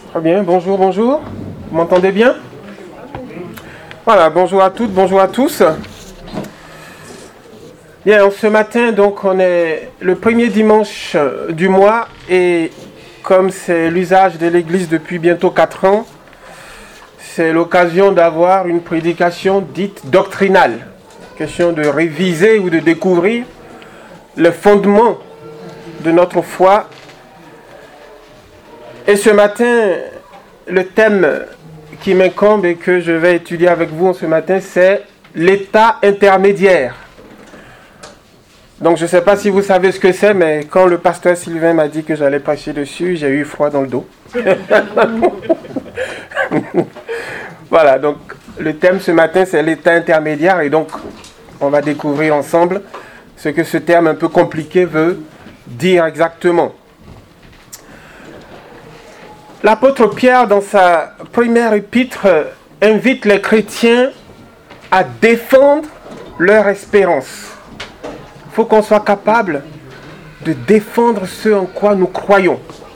Très bien, bonjour, bonjour. Vous m'entendez bien? Voilà, bonjour à toutes, bonjour à tous. Bien, ce matin, donc, on est le premier dimanche du mois et comme c'est l'usage de l'Église depuis bientôt 4 ans, c'est l'occasion d'avoir une prédication dite doctrinale. Question de réviser ou de découvrir le fondement de notre foi. Et ce matin, le thème qui m'incombe et que je vais étudier avec vous ce matin, c'est l'état intermédiaire. Donc je ne sais pas si vous savez ce que c'est, mais quand le pasteur Sylvain m'a dit que j'allais prêcher dessus, j'ai eu froid dans le dos. Voilà, donc le thème ce matin, c'est l'état intermédiaire, et donc on va découvrir ensemble ce que ce terme un peu compliqué veut dire exactement. L'apôtre Pierre, dans sa première épître, invite les chrétiens à défendre leur espérance. Il faut qu'on soit capable de défendre ce en quoi nous croyons.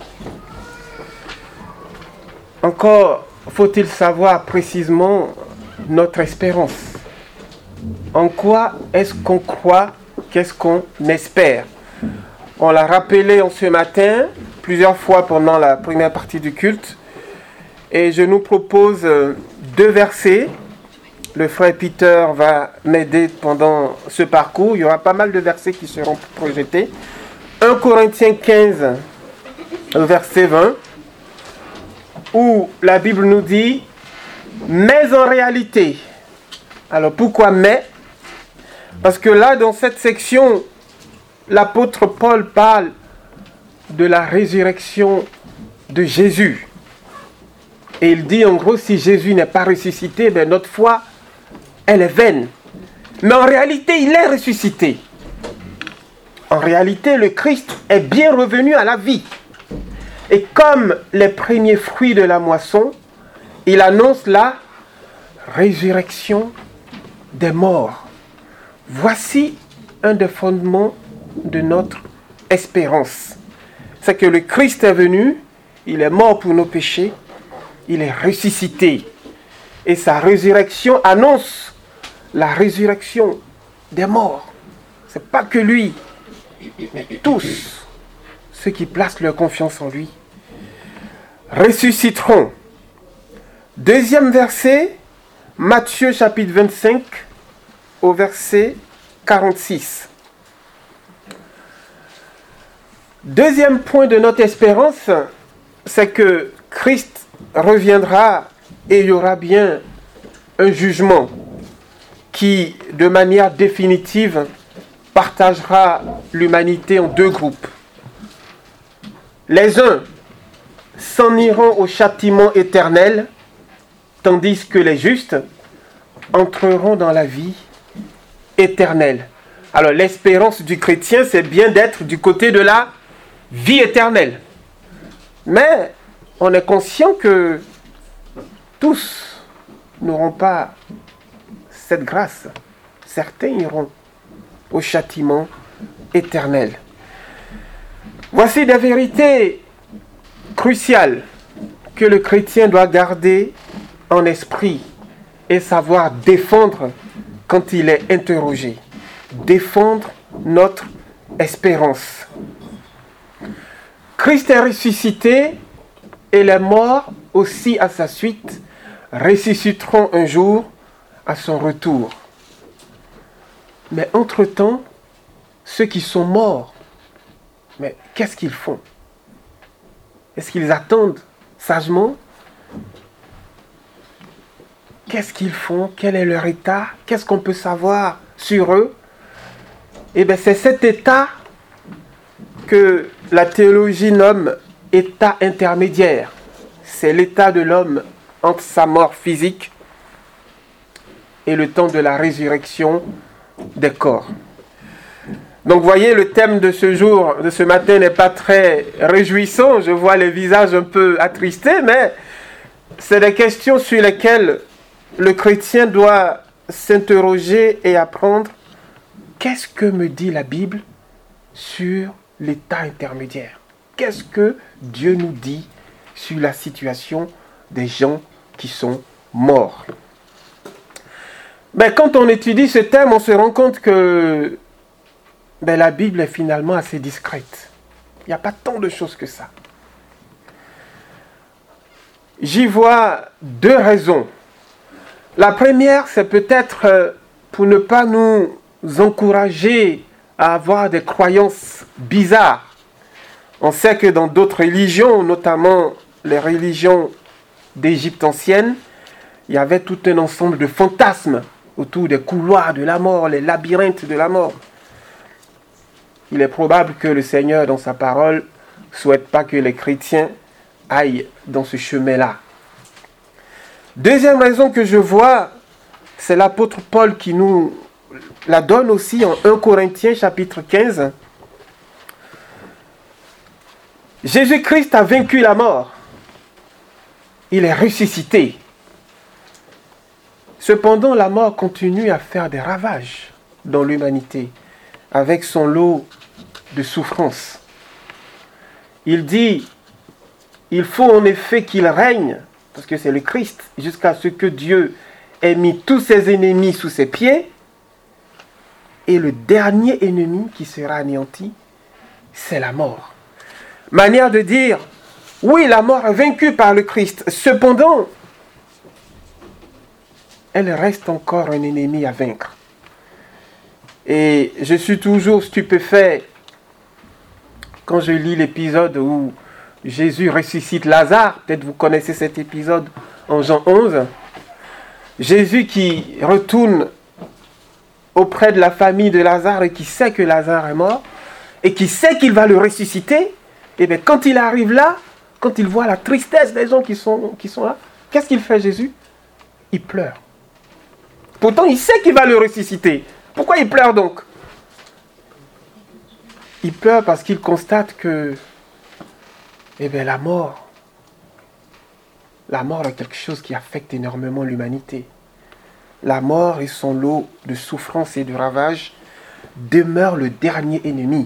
Encore faut-il savoir précisément notre espérance. En quoi est-ce qu'on croit? Qu'est-ce qu'on espère? On l'a rappelé en ce matin, plusieurs fois pendant la première partie du culte. Et je nous propose 2 versets. Le frère Peter va m'aider pendant ce parcours. Il y aura pas mal de versets qui seront projetés. 1 Corinthiens 15, verset 20, où la Bible nous dit « Mais en réalité ». Alors pourquoi « mais » ? Parce que là, dans cette section, l'apôtre Paul parle de la résurrection de Jésus. Et il dit en gros, si Jésus n'est pas ressuscité, ben notre foi, elle est vaine. Mais en réalité, il est ressuscité. En réalité, le Christ est bien revenu à la vie. Et comme les premiers fruits de la moisson, il annonce la résurrection des morts. Voici un des fondements de notre espérance. C'est que le Christ est venu, il est mort pour nos péchés, il est ressuscité. Et sa résurrection annonce la résurrection des morts. Ce n'est pas que lui, mais tous ceux qui placent leur confiance en lui ressusciteront. Deuxième verset, Matthieu chapitre 25, au verset 46. Deuxième point de notre espérance, c'est que Christ reviendra et il y aura bien un jugement qui, de manière définitive, partagera l'humanité en 2 groupes. Les uns s'en iront au châtiment éternel, tandis que les justes entreront dans la vie éternelle. Alors l'espérance du chrétien, c'est bien d'être du côté de la vie éternelle. Mais on est conscient que tous n'auront pas cette grâce. Certains iront au châtiment éternel. Voici des vérités cruciales que le chrétien doit garder en esprit et savoir défendre quand il est interrogé. Défendre notre espérance. Christ est ressuscité et les morts aussi à sa suite ressusciteront un jour à son retour. Mais entre-temps, ceux qui sont morts, mais qu'est-ce qu'ils font? Est-ce qu'ils attendent sagement? Qu'est-ce qu'ils font? Quel est leur état? Qu'est-ce qu'on peut savoir sur eux? Eh bien, c'est cet état que la théologie nomme état intermédiaire. C'est l'état de l'homme entre sa mort physique et le temps de la résurrection des corps. Donc, voyez, le thème de ce jour, de ce matin, n'est pas très réjouissant. Je vois les visages un peu attristés, mais c'est des questions sur lesquelles le chrétien doit s'interroger et apprendre qu'est-ce que me dit la Bible sur l'état intermédiaire. Qu'est-ce que Dieu nous dit sur la situation des gens qui sont morts. Mais quand on étudie ce thème, on se rend compte que la Bible est finalement assez discrète. Il n'y a pas tant de choses que ça. J'y vois deux raisons. La première, c'est peut-être pour ne pas nous encourager à avoir des croyances bizarres. On sait que dans d'autres religions, notamment les religions d'Égypte ancienne, il y avait tout un ensemble de fantasmes autour des couloirs de la mort, les labyrinthes de la mort. Il est probable que le Seigneur, dans sa parole, ne souhaite pas que les chrétiens aillent dans ce chemin-là. Deuxième raison que je vois, c'est l'apôtre Paul qui nous la donne aussi en 1 Corinthiens chapitre 15. Jésus-Christ a vaincu la mort. Il est ressuscité. Cependant, la mort continue à faire des ravages dans l'humanité, avec son lot de souffrances. Il dit, il faut en effet qu'il règne, parce que c'est le Christ, jusqu'à ce que Dieu ait mis tous ses ennemis sous ses pieds, et le dernier ennemi qui sera anéanti, c'est la mort. Manière de dire, oui, la mort est vaincue par le Christ, cependant, elle reste encore un ennemi à vaincre. Et je suis toujours stupéfait quand je lis l'épisode où Jésus ressuscite Lazare. Peut-être vous connaissez cet épisode en Jean 11. Jésus qui retourne auprès de la famille de Lazare et qui sait que Lazare est mort et qui sait qu'il va le ressusciter. Et bien quand il arrive là, quand il voit la tristesse des gens qui sont là, qu'est-ce qu'il fait Jésus? Il pleure. Pourtant, il sait qu'il va le ressusciter. Pourquoi il pleure donc? Il pleure parce qu'il constate que la mort est quelque chose qui affecte énormément l'humanité. La mort et son lot de souffrances et de ravages demeurent le dernier ennemi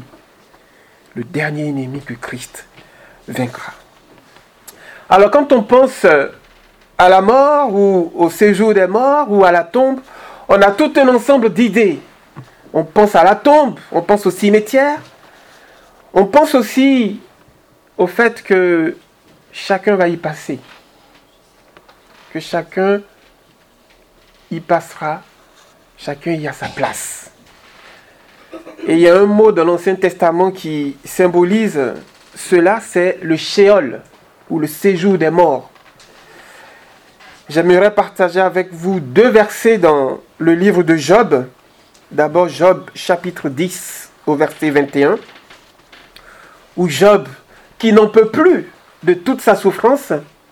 que Christ vaincra. Alors quand on pense à la mort ou au séjour des morts ou à la tombe, on a tout un ensemble d'idées. On pense à la tombe, on pense au cimetière, on pense aussi au fait que chacun va y passer, que chacun y passera, chacun y a sa place. Et il y a un mot dans l'Ancien Testament qui symbolise cela, c'est le Sheol, ou le séjour des morts. J'aimerais partager avec vous deux versets dans le livre de Job. D'abord Job chapitre 10 au verset 21, où Job, qui n'en peut plus de toute sa souffrance,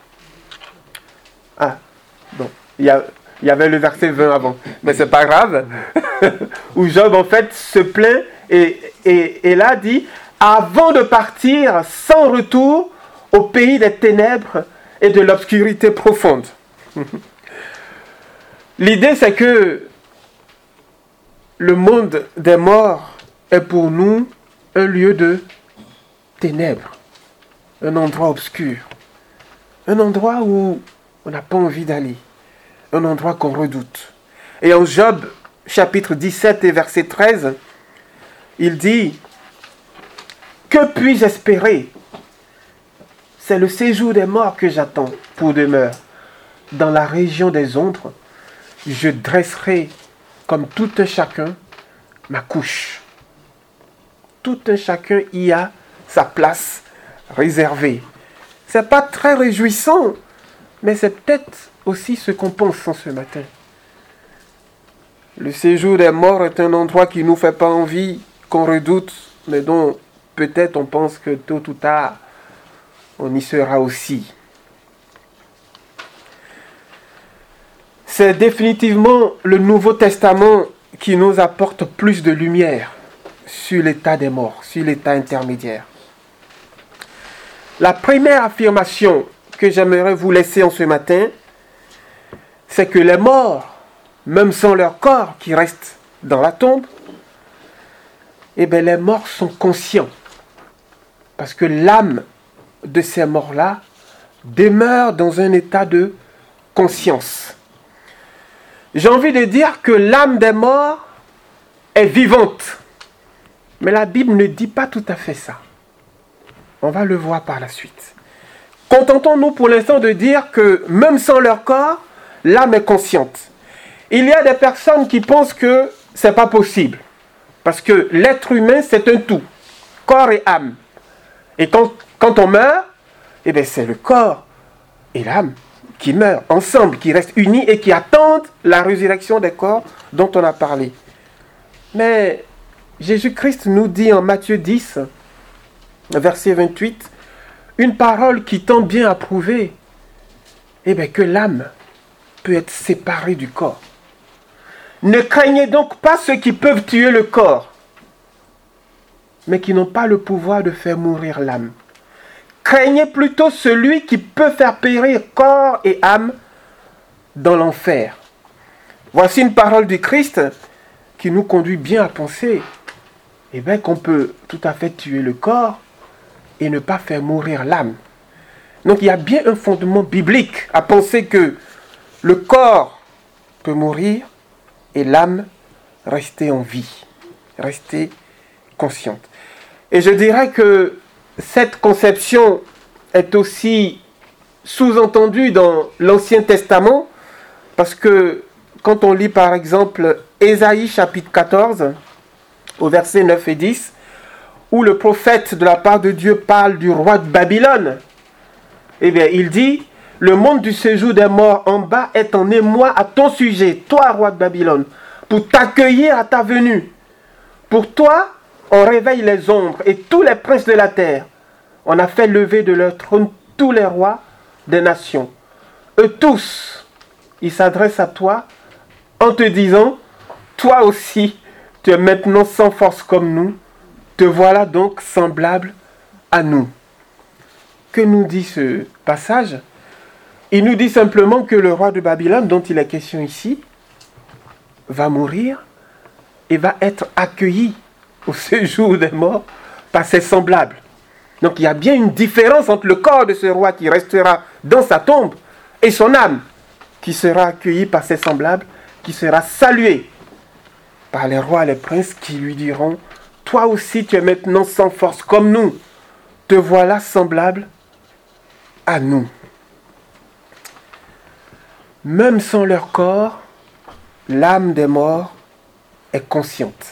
il y avait le verset 20 avant, mais c'est pas grave, où Job en fait se plaint et là dit, avant de partir sans retour au pays des ténèbres et de l'obscurité profonde. L'idée c'est que le monde des morts est pour nous un lieu de ténèbres, un endroit obscur, un endroit où on n'a pas envie d'aller, un endroit qu'on redoute. Et en Job chapitre 17 et verset 13, il dit, que puis-je espérer? C'est le séjour des morts que j'attends pour demeure. Dans la région des ombres, je dresserai comme tout un chacun ma couche. Tout un chacun y a sa place réservée. C'est pas très réjouissant, mais c'est peut-être aussi ce qu'on pense en ce matin. Le séjour des morts est un endroit qui ne nous fait pas envie, qu'on redoute, mais dont peut-être on pense que tôt ou tard, on y sera aussi. C'est définitivement le Nouveau Testament qui nous apporte plus de lumière sur l'état des morts, sur l'état intermédiaire. La première affirmation que j'aimerais vous laisser en ce matin, c'est que les morts, même sans leur corps qui reste dans la tombe, les morts sont conscients. Parce que l'âme de ces morts-là demeure dans un état de conscience. J'ai envie de dire que l'âme des morts est vivante. Mais la Bible ne dit pas tout à fait ça. On va le voir par la suite. Contentons-nous pour l'instant de dire que même sans leur corps, l'âme est consciente. Il y a des personnes qui pensent que ce n'est pas possible. Parce que l'être humain, c'est un tout. Corps et âme. Et quand on meurt, eh bien, c'est le corps et l'âme qui meurent ensemble, qui restent unis et qui attendent la résurrection des corps dont on a parlé. Mais Jésus-Christ nous dit en Matthieu 10, verset 28, une parole qui tend bien à prouver que l'âme peut être séparée du corps. Ne craignez donc pas ceux qui peuvent tuer le corps, mais qui n'ont pas le pouvoir de faire mourir l'âme. Craignez plutôt celui qui peut faire périr corps et âme dans l'enfer. Voici une parole du Christ qui nous conduit bien à penser qu'on peut tout à fait tuer le corps et ne pas faire mourir l'âme. Donc il y a bien un fondement biblique à penser que le corps peut mourir et l'âme rester en vie, rester consciente. Et je dirais que cette conception est aussi sous-entendue dans l'Ancien Testament, parce que quand on lit par exemple Ésaïe chapitre 14, au verset 9 et 10, où le prophète de la part de Dieu parle du roi de Babylone, il dit « Le monde du séjour des morts en bas est en émoi à ton sujet, toi roi de Babylone, pour t'accueillir à ta venue. Pour toi, on réveille les ombres et tous les princes de la terre. On a fait lever de leur trône tous les rois des nations. Eux tous, ils s'adressent à toi en te disant, toi aussi, tu es maintenant sans force comme nous. Te voilà donc semblable à nous. » Que nous dit ce passage? Il nous dit simplement que le roi de Babylone, dont il est question ici, va mourir et va être accueilli au séjour des morts par ses semblables. Donc il y a bien une différence entre le corps de ce roi qui restera dans sa tombe et son âme qui sera accueillie par ses semblables, qui sera saluée par les rois et les princes qui lui diront « Toi aussi tu es maintenant sans force comme nous, te voilà semblable à nous. » Même sans leur corps, l'âme des morts est consciente.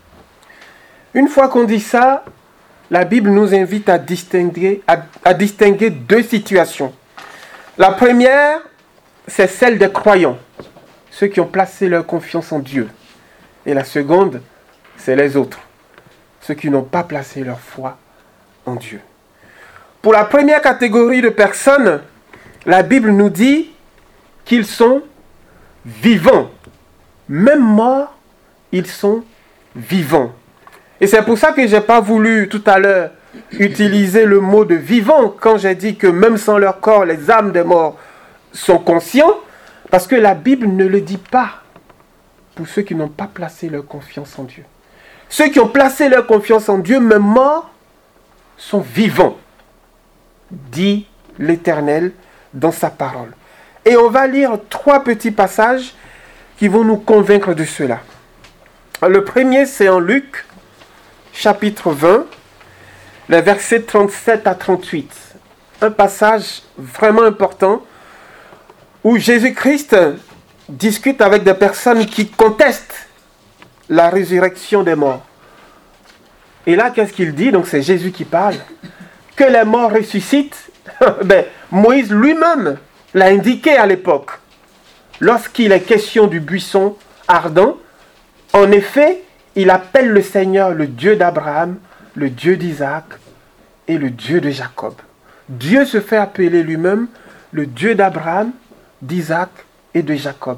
Une fois qu'on dit ça, la Bible nous invite à distinguer deux situations. La première, c'est celle des croyants, ceux qui ont placé leur confiance en Dieu. Et la seconde, c'est les autres, ceux qui n'ont pas placé leur foi en Dieu. Pour la première catégorie de personnes, la Bible nous dit qu'ils sont vivants. Même morts, ils sont vivants. Et c'est pour ça que je n'ai pas voulu tout à l'heure utiliser le mot de vivant quand j'ai dit que même sans leur corps, les âmes des morts sont conscients, parce que la Bible ne le dit pas pour ceux qui n'ont pas placé leur confiance en Dieu. Ceux qui ont placé leur confiance en Dieu, même morts, sont vivants, dit l'Éternel dans sa parole. Et on va lire 3 petits passages qui vont nous convaincre de cela. Le premier, c'est en Luc, chapitre 20, les versets 37 à 38. Un passage vraiment important où Jésus-Christ discute avec des personnes qui contestent la résurrection des morts. Et là, qu'est-ce qu'il dit? Donc c'est Jésus qui parle. Que les morts ressuscitent. Moïse lui-même l'a indiqué à l'époque. Lorsqu'il est question du buisson ardent, en effet, il appelle le Seigneur le Dieu d'Abraham, le Dieu d'Isaac et le Dieu de Jacob. Dieu se fait appeler lui-même le Dieu d'Abraham, d'Isaac et de Jacob.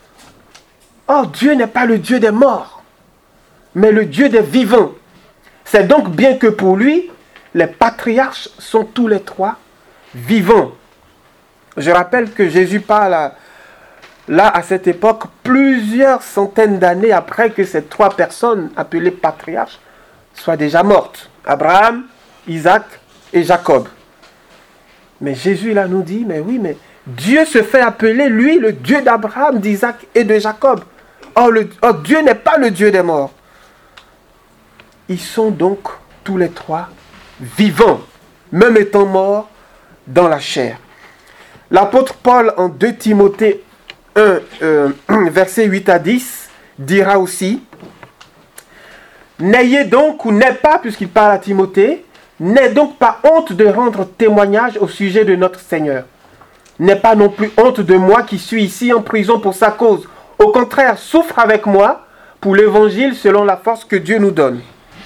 Or, Dieu n'est pas le Dieu des morts, mais le Dieu des vivants. C'est donc bien que pour lui, les patriarches sont tous les 3 vivants. Je rappelle que Jésus parle là, à cette époque, plusieurs centaines d'années après que ces 3 personnes appelées patriarches soient déjà mortes. Abraham, Isaac et Jacob. Mais Jésus là nous dit, mais oui, mais Dieu se fait appeler, lui, le Dieu d'Abraham, d'Isaac et de Jacob. Or, Dieu n'est pas le Dieu des morts. Ils sont donc tous les trois vivants, même étant morts dans la chair. L'apôtre Paul, en 2 Timothée 1, versets 8 à 10, dira aussi, « N'ayez donc, ou n'ayez pas, puisqu'il parle à Timothée, n'ayez donc pas honte de rendre témoignage au sujet de notre Seigneur. N'ayez pas non plus honte de moi qui suis ici en prison pour sa cause. Au contraire, souffre avec moi pour l'évangile selon la force que Dieu nous donne.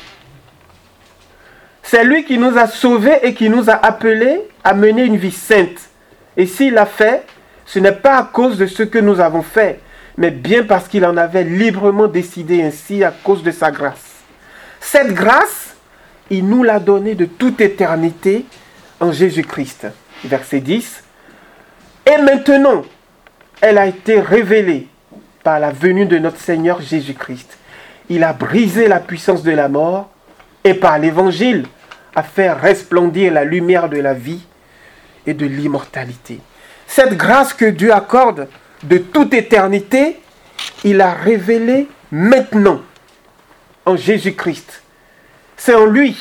C'est lui qui nous a sauvés et qui nous a appelés à mener une vie sainte. Et s'il l'a fait, ce n'est pas à cause de ce que nous avons fait, mais bien parce qu'il en avait librement décidé ainsi à cause de sa grâce. Cette grâce, il nous l'a donnée de toute éternité en Jésus-Christ. Verset 10. Et maintenant, elle a été révélée par la venue de notre Seigneur Jésus-Christ. Il a brisé la puissance de la mort et par l'évangile a fait resplendir la lumière de la vie et de l'immortalité. Cette grâce que Dieu accorde de toute éternité, il a révélée maintenant en Jésus-Christ. C'est en lui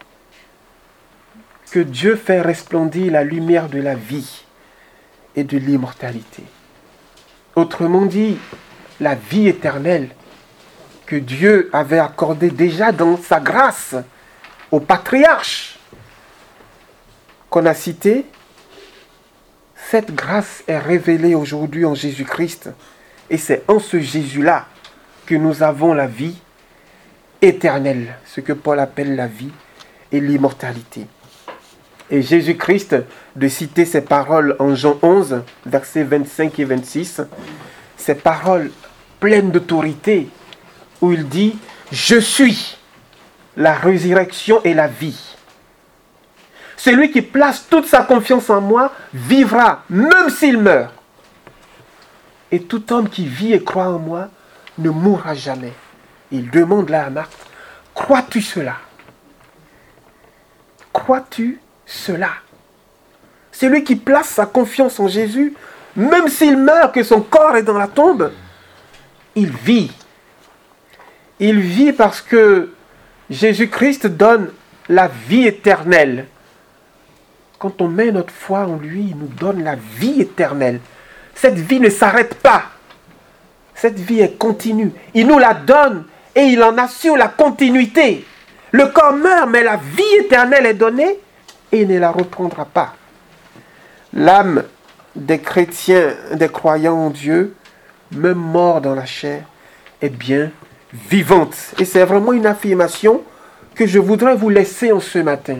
que Dieu fait resplendir la lumière de la vie et de l'immortalité. Autrement dit, la vie éternelle que Dieu avait accordée déjà dans sa grâce au patriarche qu'on a cité, cette grâce est révélée aujourd'hui en Jésus-Christ. Et c'est en ce Jésus-là que nous avons la vie éternelle, ce que Paul appelle la vie et l'immortalité. Et Jésus-Christ, de citer ces paroles en Jean 11, versets 25 et 26, ces paroles pleines d'autorité, où il dit « Je suis la résurrection et la vie. Celui qui place toute sa confiance en moi vivra, même s'il meurt. Et tout homme qui vit et croit en moi ne mourra jamais. » Il demande là à Marthe, « Crois-tu cela? Crois-tu cela? » Celui qui place sa confiance en Jésus, même s'il meurt, que son corps est dans la tombe, il vit. Il vit parce que Jésus-Christ donne la vie éternelle. Quand on met notre foi en lui, il nous donne la vie éternelle. Cette vie ne s'arrête pas. Cette vie est continue. Il nous la donne et il en assure la continuité. Le corps meurt, mais la vie éternelle est donnée et il ne la reprendra pas. L'âme des chrétiens, des croyants en Dieu, même morts dans la chair, est bien vivante. Et c'est vraiment une affirmation que je voudrais vous laisser en ce matin.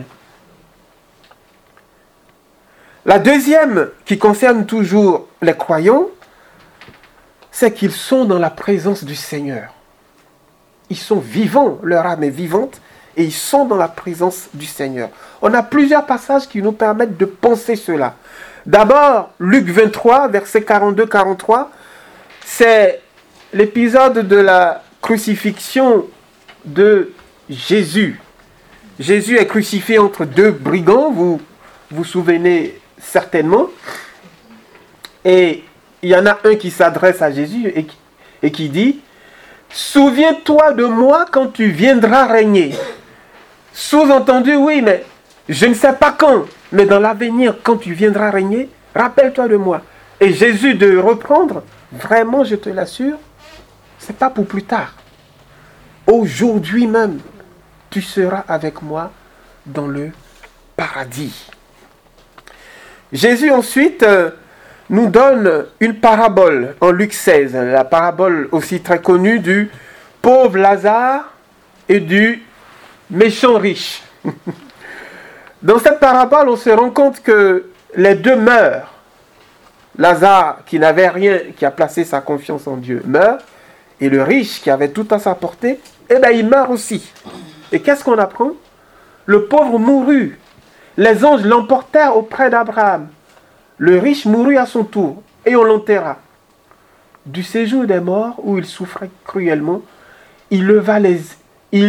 La deuxième, qui concerne toujours les croyants, c'est qu'ils sont dans la présence du Seigneur. Ils sont vivants, leur âme est vivante, et ils sont dans la présence du Seigneur. On a plusieurs passages qui nous permettent de penser cela. D'abord, Luc 23, versets 42-43, c'est l'épisode de la crucifixion de Jésus. Jésus est crucifié entre deux brigands, vous vous souvenez certainement. Et il y en a un qui s'adresse à Jésus et qui dit « Souviens-toi de moi quand tu viendras régner. » Sous-entendu, oui, mais je ne sais pas quand, mais dans l'avenir, quand tu viendras régner, rappelle-toi de moi. Et Jésus de reprendre, vraiment, je te l'assure, c'est pas pour plus tard. Aujourd'hui même, tu seras avec moi dans le paradis. Jésus ensuite nous donne une parabole en Luc 16, la parabole aussi très connue du pauvre Lazare et du méchant riche. Dans cette parabole, on se rend compte que les deux meurent. Lazare, qui n'avait rien, qui a placé sa confiance en Dieu, meurt. Et le riche, qui avait tout à sa portée, il meurt aussi. Et qu'est-ce qu'on apprend? Le pauvre mourut. Les anges l'emportèrent auprès d'Abraham. Le riche mourut à son tour, et on l'enterra. Du séjour des morts, où il souffrait cruellement, il leva les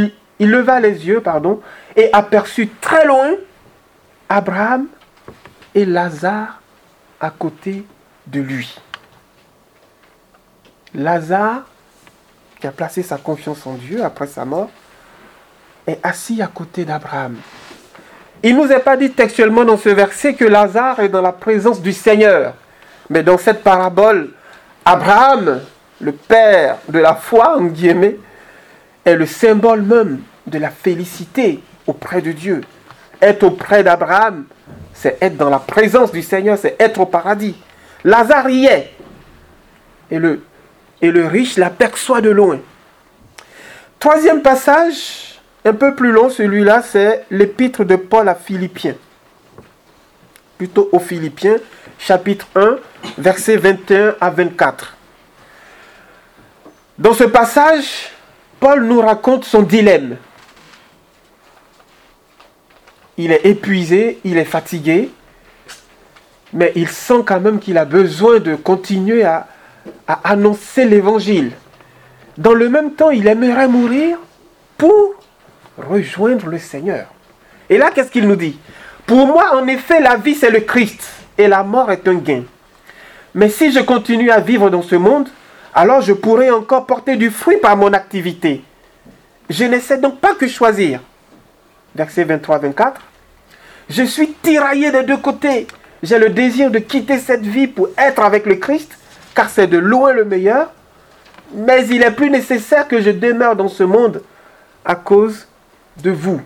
yeux, et aperçut très loin Abraham et Lazare à côté de lui. Lazare, qui a placé sa confiance en Dieu après sa mort, est assis à côté d'Abraham. Il ne nous est pas dit textuellement dans ce verset que Lazare est dans la présence du Seigneur. Mais dans cette parabole, Abraham, le père de la foi, en guillemets, est le symbole même de la félicité auprès de Dieu. Être auprès d'Abraham, c'est être dans la présence du Seigneur, c'est être au paradis. Lazare y est. Et le riche l'aperçoit de loin. Troisième passage, un peu plus long, celui-là, c'est l'épître de Paul à Philippiens. Plutôt aux Philippiens, chapitre 1, versets 21 à 24. Dans ce passage, Paul nous raconte son dilemme. Il est épuisé, il est fatigué, mais il sent quand même qu'il a besoin de continuer à annoncer l'évangile. Dans le même temps, il aimerait mourir pour rejoindre le Seigneur. Et là, qu'est-ce qu'il nous dit? Pour moi, en effet, la vie, c'est le Christ, et la mort est un gain. Mais si je continue à vivre dans ce monde, alors je pourrai encore porter du fruit par mon activité. Je n'essaie donc pas que choisir. Versets 23-24. Je suis tiraillé des deux côtés. J'ai le désir de quitter cette vie pour être avec le Christ, car c'est de loin le meilleur. Mais il est plus nécessaire que je demeure dans ce monde à cause de vous.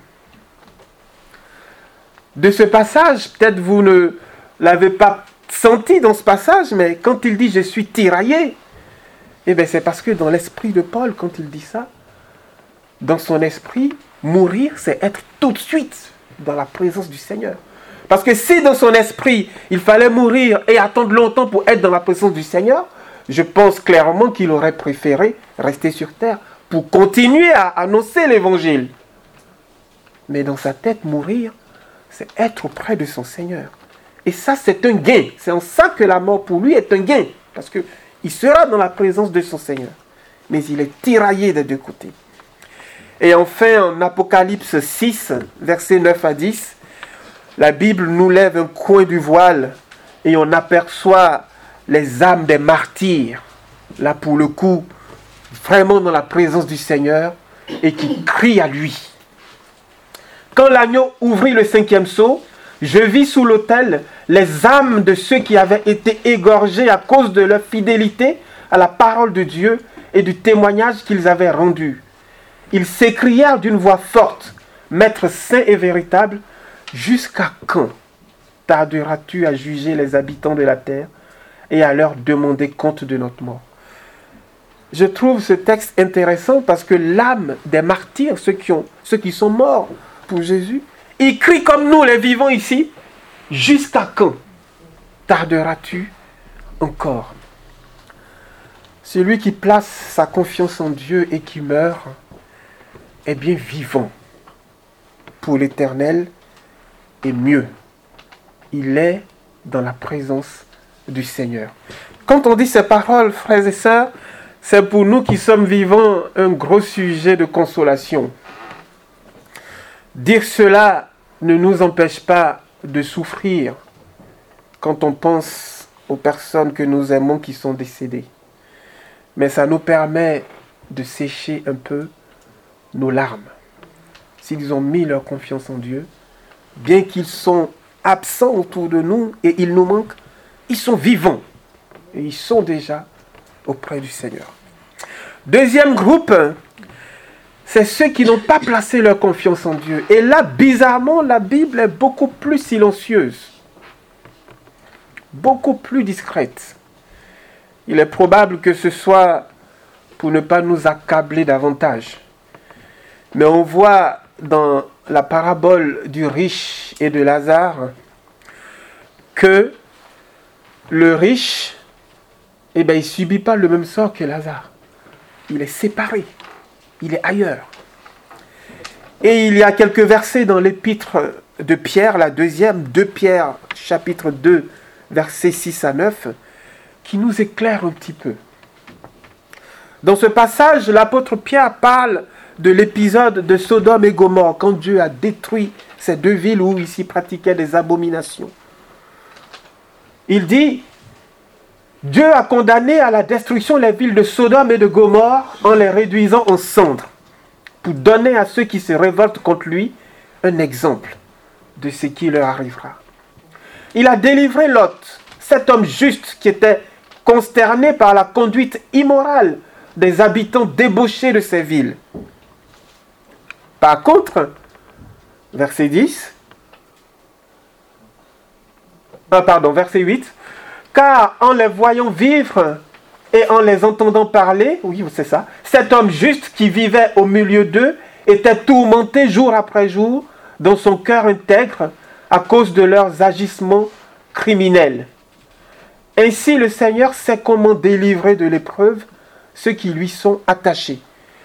De ce passage, peut-être vous ne l'avez pas senti dans ce passage, mais quand il dit « je suis tiraillé », eh bien c'est parce que dans l'esprit de Paul, quand il dit ça, dans son esprit, mourir, c'est être tout de suite dans la présence du Seigneur. Parce que si dans son esprit, il fallait mourir et attendre longtemps pour être dans la présence du Seigneur, je pense clairement qu'il aurait préféré rester sur terre pour continuer à annoncer l'évangile. Mais dans sa tête, mourir, c'est être auprès de son Seigneur. Et ça, c'est un gain. C'est en ça que la mort pour lui est un gain. Parce qu'il sera dans la présence de son Seigneur. Mais il est tiraillé des deux côtés. Et enfin, en Apocalypse 6, versets 9 à 10, la Bible nous lève un coin du voile et on aperçoit les âmes des martyrs, là pour le coup, vraiment dans la présence du Seigneur et qui crient à lui. Quand l'agneau ouvrit le 5e sceau, je vis sous l'autel les âmes de ceux qui avaient été égorgés à cause de leur fidélité à la parole de Dieu et du témoignage qu'ils avaient rendu. Ils s'écrièrent d'une voix forte, « Maître saint et véritable, jusqu'à quand tarderas-tu à juger les habitants de la terre et à leur demander compte de notre mort ?» Je trouve ce texte intéressant parce que l'âme des martyrs, ceux qui sont morts pour Jésus, ils crient comme nous les vivants ici, « Jusqu'à quand tarderas-tu encore ?» Celui qui place sa confiance en Dieu et qui meurt est bien vivant pour l'éternel et mieux. Il est dans la présence du Seigneur. Quand on dit ces paroles, frères et sœurs, c'est pour nous qui sommes vivants un gros sujet de consolation. Dire cela ne nous empêche pas de souffrir quand on pense aux personnes que nous aimons qui sont décédées. Mais ça nous permet de sécher un peu nos larmes. S'ils ont mis leur confiance en Dieu, bien qu'ils sont absents autour de nous et ils nous manquent, ils sont vivants et ils sont déjà auprès du Seigneur. Deuxième groupe, c'est ceux qui n'ont pas placé leur confiance en Dieu. Et là, bizarrement, la Bible est beaucoup plus silencieuse, beaucoup plus discrète. Il est probable que ce soit pour ne pas nous accabler davantage. Mais on voit dans la parabole du riche et de Lazare que le riche, il ne subit pas le même sort que Lazare. Il est séparé, il est ailleurs. Et il y a quelques versets dans l'épître de Pierre, la deuxième, 2 Pierre, chapitre 2, versets 6 à 9, qui nous éclairent un petit peu. Dans ce passage, l'apôtre Pierre parle de l'épisode de Sodome et Gomorrhe, quand Dieu a détruit ces deux villes où ils s'y pratiquaient des abominations. Il dit, Dieu a condamné à la destruction les villes de Sodome et de Gomorrhe en les réduisant en cendres, pour donner à ceux qui se révoltent contre lui un exemple de ce qui leur arrivera. Il a délivré Lot, cet homme juste qui était consterné par la conduite immorale des habitants débauchés de ces villes. Par contre, verset 8, car en les voyant vivre et en les entendant parler, oui c'est ça, cet homme juste qui vivait au milieu d'eux était tourmenté jour après jour dans son cœur intègre à cause de leurs agissements criminels. Ainsi le Seigneur sait comment délivrer de l'épreuve ceux qui lui sont attachés.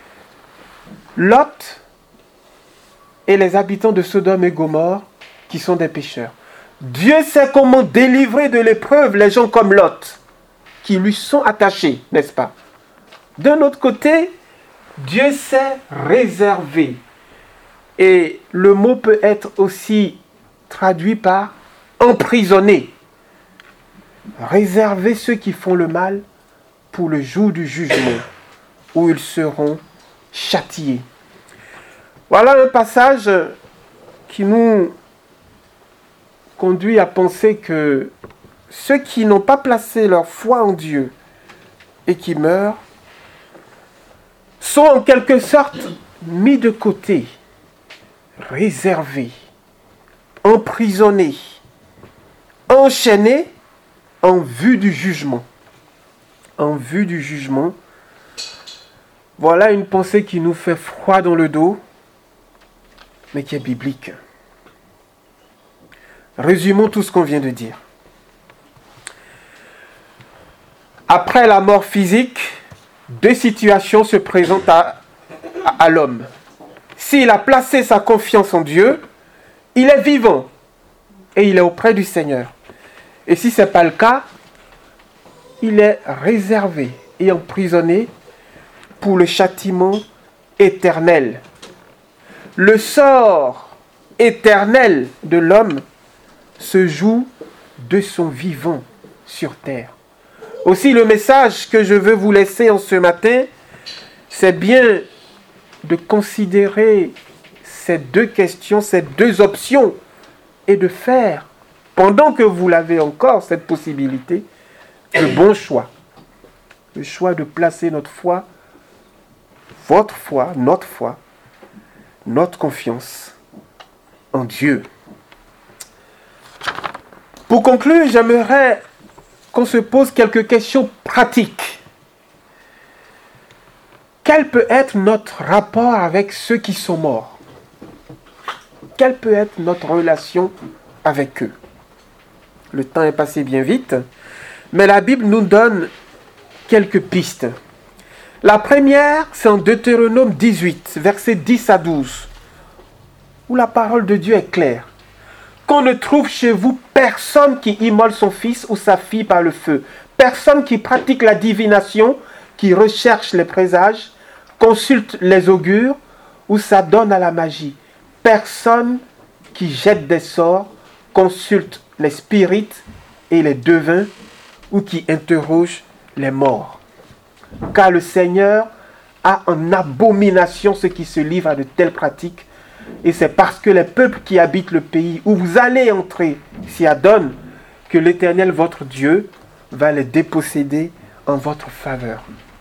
Lot et les habitants de Sodome et Gomorrhe qui sont des pécheurs. Dieu sait comment délivrer de l'épreuve les gens comme Lot, qui lui sont attachés, n'est-ce pas? D'un autre côté, Dieu sait réserver. Et le mot peut être aussi traduit par emprisonner. Réserver ceux qui font le mal pour le jour du jugement, où ils seront châtiés. Voilà un passage qui nous conduit à penser que ceux qui n'ont pas placé leur foi en Dieu et qui meurent sont en quelque sorte mis de côté, réservés, emprisonnés, enchaînés en vue du jugement. En vue du jugement. Voilà une pensée qui nous fait froid dans le dos, mais qui est biblique. Résumons tout ce qu'on vient de dire. Après la mort physique, deux situations se présentent à l'homme. S'il a placé sa confiance en Dieu, il est vivant et il est auprès du Seigneur. Et si ce n'est pas le cas, il est réservé et emprisonné pour le châtiment éternel. Le sort éternel de l'homme se joue de son vivant sur terre. Aussi, le message que je veux vous laisser en ce matin, c'est bien de considérer ces deux questions, ces deux options, et de faire, pendant que vous l'avez encore, cette possibilité, le bon choix. Le choix de placer notre foi, votre foi, notre confiance en Dieu. Pour conclure, j'aimerais qu'on se pose quelques questions pratiques. Quel peut être notre rapport avec ceux qui sont morts? Quelle peut être notre relation avec eux? Le temps est passé bien vite, mais la Bible nous donne quelques pistes. La première, c'est en Deutéronome 18, versets 10 à 12, où la parole de Dieu est claire. Qu'on ne trouve chez vous personne qui immole son fils ou sa fille par le feu, personne qui pratique la divination, qui recherche les présages, consulte les augures ou s'adonne à la magie, personne qui jette des sorts, consulte les spirites et les devins ou qui interroge les morts. Car le Seigneur a en abomination ceux qui se livrent à de telles pratiques. Et c'est parce que les peuples qui habitent le pays où vous allez entrer s'y adonnent que l'Éternel, votre Dieu, va les déposséder en votre faveur.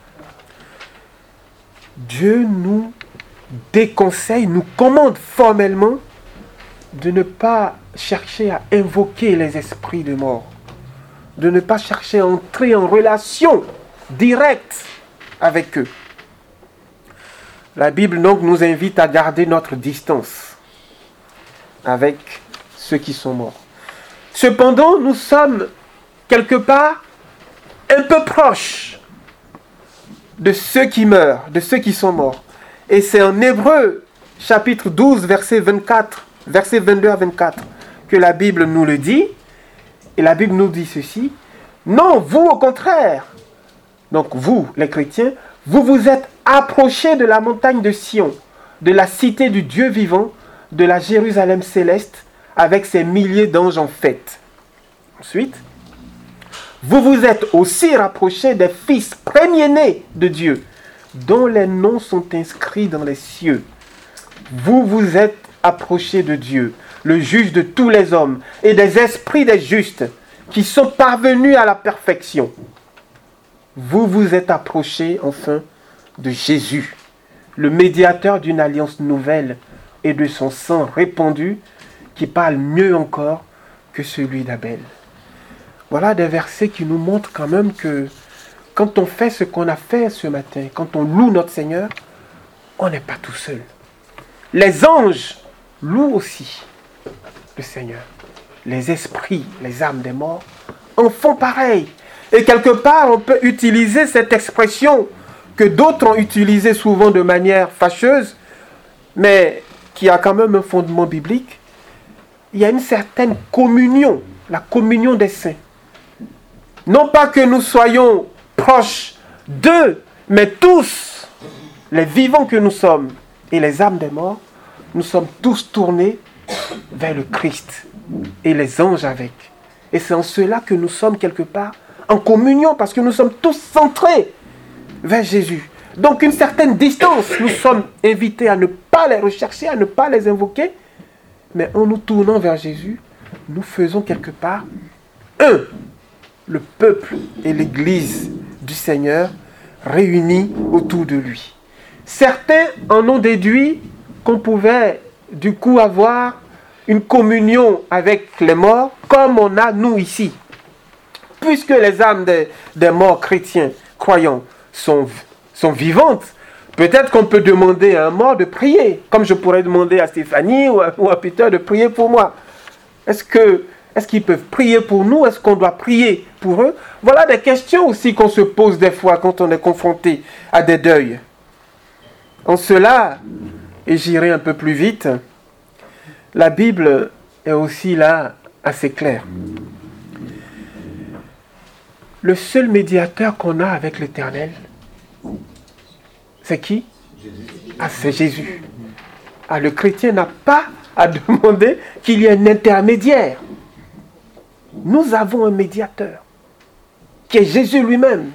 Dieu nous déconseille, nous commande formellement de ne pas chercher à invoquer les esprits de mort, de ne pas chercher à entrer en relation directe avec eux. La Bible donc nous invite à garder notre distance avec ceux qui sont morts. Cependant, nous sommes quelque part un peu proches de ceux qui meurent, de ceux qui sont morts. Et c'est en Hébreux, chapitre 12, versets 22 à 24, que la Bible nous le dit. Et la Bible nous dit ceci. Non, vous au contraire. Donc vous, les chrétiens, vous vous êtes approchés de la montagne de Sion, de la cité du Dieu vivant, de la Jérusalem céleste, avec ses milliers d'anges en fête. Ensuite, vous vous êtes aussi rapprochés des fils premiers-nés de Dieu, dont les noms sont inscrits dans les cieux. Vous vous êtes approchés de Dieu, le juge de tous les hommes, et des esprits des justes, qui sont parvenus à la perfection. Vous vous êtes approchés, enfin, de Jésus, le médiateur d'une alliance nouvelle et de son sang répandu, qui parle mieux encore que celui d'Abel. Voilà des versets qui nous montrent quand même que quand on fait ce qu'on a fait ce matin, quand on loue notre Seigneur, on n'est pas tout seul. Les anges louent aussi le Seigneur. Les esprits, les âmes des morts en font pareil. Et quelque part, on peut utiliser cette expression que d'autres ont utilisée souvent de manière fâcheuse, mais qui a quand même un fondement biblique. Il y a une certaine communion, la communion des saints. Non pas que nous soyons proches d'eux, mais tous, les vivants que nous sommes et les âmes des morts, nous sommes tous tournés vers le Christ et les anges avec. Et c'est en cela que nous sommes quelque part en communion, parce que nous sommes tous centrés vers Jésus. Donc une certaine distance, nous sommes invités à ne pas les rechercher, à ne pas les invoquer, mais en nous tournant vers Jésus, nous faisons quelque part le peuple et l'Église du Seigneur réunis autour de lui. Certains en ont déduit qu'on pouvait du coup avoir une communion avec les morts comme on a nous ici. Puisque les âmes des morts chrétiens, croyants, sont vivantes, peut-être qu'on peut demander à un mort de prier, comme je pourrais demander à Stéphanie ou à Peter de prier pour moi. Est-ce qu'ils peuvent prier pour nous? Est-ce qu'on doit prier pour eux? Voilà des questions aussi qu'on se pose des fois quand on est confronté à des deuils. En cela, et j'irai un peu plus vite, la Bible est aussi là assez claire. Le seul médiateur qu'on a avec l'Éternel, c'est qui? Ah, c'est Jésus. Ah, le chrétien n'a pas à demander qu'il y ait un intermédiaire. Nous avons un médiateur, qui est Jésus lui-même.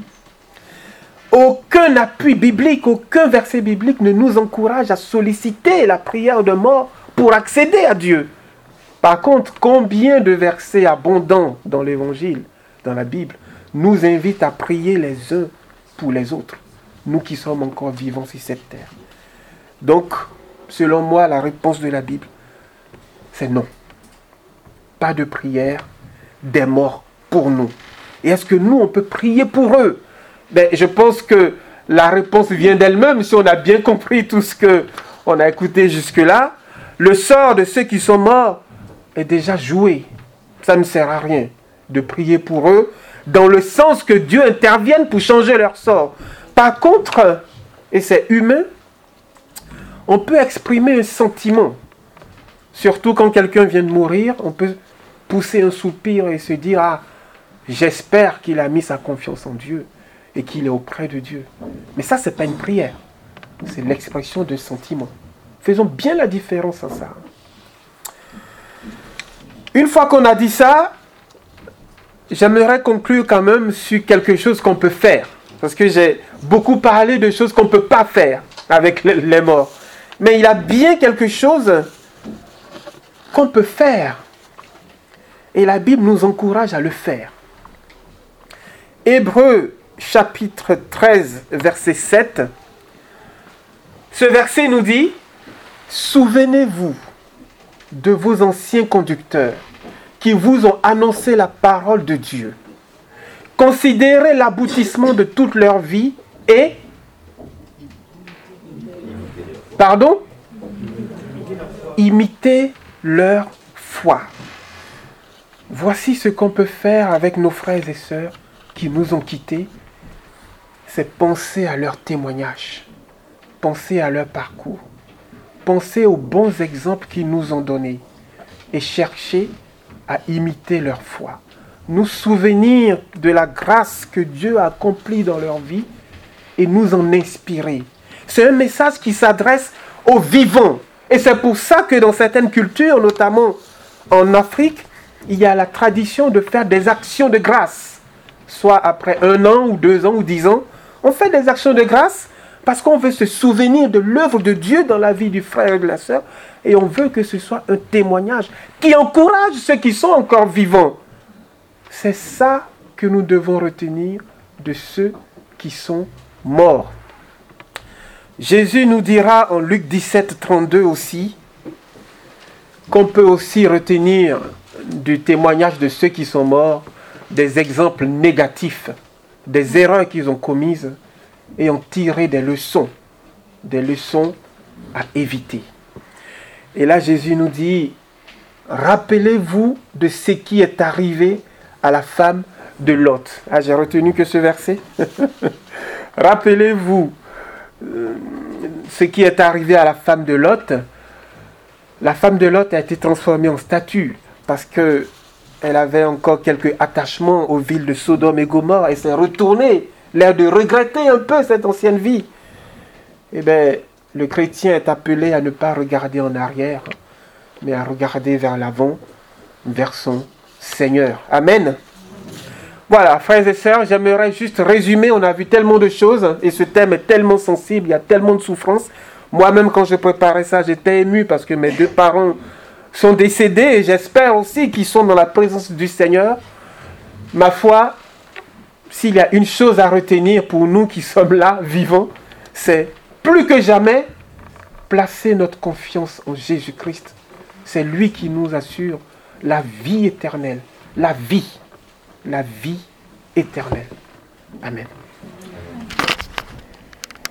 Aucun appui biblique, aucun verset biblique ne nous encourage à solliciter la prière de mort pour accéder à Dieu. Par contre, combien de versets abondants dans l'Évangile, dans la Bible, nous invitent à prier les uns pour les autres, nous qui sommes encore vivants sur cette terre. Donc, selon moi, la réponse de la Bible, c'est non. Pas de prière des morts pour nous. Et est-ce que nous, on peut prier pour eux? Je pense que la réponse vient d'elle-même, si on a bien compris tout ce qu'on a écouté jusque-là. Le sort de ceux qui sont morts est déjà joué. Ça ne sert à rien de prier pour eux, dans le sens que Dieu intervienne pour changer leur sort. Par contre, et c'est humain, on peut exprimer un sentiment. Surtout quand quelqu'un vient de mourir, on peut pousser un soupir et se dire « Ah, j'espère qu'il a mis sa confiance en Dieu et qu'il est auprès de Dieu. » Mais ça, ce n'est pas une prière. C'est l'expression de sentiment. Faisons bien la différence à ça. Une fois qu'on a dit ça, j'aimerais conclure quand même sur quelque chose qu'on peut faire. Parce que j'ai beaucoup parlé de choses qu'on ne peut pas faire avec les morts. Mais il y a bien quelque chose qu'on peut faire. Et la Bible nous encourage à le faire. Hébreux chapitre 13, verset 7. Ce verset nous dit « Souvenez-vous de vos anciens conducteurs qui vous ont annoncé la parole de Dieu. Considérez l'aboutissement de toute leur vie et... » Pardon ? Imitez leur foi. Voici ce qu'on peut faire avec nos frères et sœurs qui nous ont quittés. C'est penser à leur témoignage, penser à leur parcours, penser aux bons exemples qu'ils nous ont donnés et chercher à imiter leur foi. Nous souvenir de la grâce que Dieu a accomplie dans leur vie et nous en inspirer. C'est un message qui s'adresse aux vivants. Et c'est pour ça que dans certaines cultures, notamment en Afrique, il y a la tradition de faire des actions de grâce. soit après 1 an ou 2 ans ou 10 ans, on fait des actions de grâce parce qu'on veut se souvenir de l'œuvre de Dieu dans la vie du frère et de la sœur, et on veut que ce soit un témoignage qui encourage ceux qui sont encore vivants. C'est ça que nous devons retenir de ceux qui sont morts. Jésus nous dira en Luc 17, 32 aussi, qu'on peut aussi retenir du témoignage de ceux qui sont morts des exemples négatifs, des erreurs qu'ils ont commises, et en tirer des leçons à éviter. Et là, Jésus nous dit, rappelez-vous de ce qui est arrivé à la femme de Lot. Ah, j'ai retenu que ce verset. Rappelez-vous ce qui est arrivé à la femme de Lot. La femme de Lot a été transformée en statue parce que elle avait encore quelques attachements aux villes de Sodome et Gomorrhe. Elle s'est retournée, l'air de regretter un peu cette ancienne vie. Eh bien, le chrétien est appelé à ne pas regarder en arrière, mais à regarder vers l'avant, vers son Seigneur. Amen. Voilà, frères et sœurs, j'aimerais juste résumer. On a vu tellement de choses et ce thème est tellement sensible, il y a tellement de souffrance. Moi-même, quand je préparais ça, j'étais ému parce que mes 2 parents sont décédés et j'espère aussi qu'ils sont dans la présence du Seigneur. Ma foi, s'il y a une chose à retenir pour nous qui sommes là, vivants, c'est plus que jamais placer notre confiance en Jésus-Christ. C'est lui qui nous assure la vie éternelle, la vie éternelle. Amen.